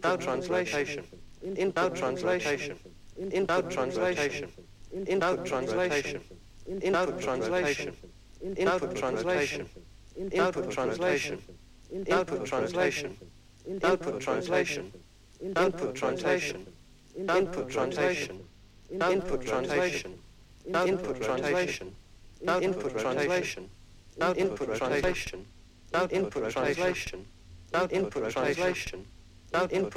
input translation, input translation, input translation, input translation, input translation, input translation, input translation, input translation, input translation, input translation, input translation, input translation, input translation, input translation, input translation, input translation, input translation, input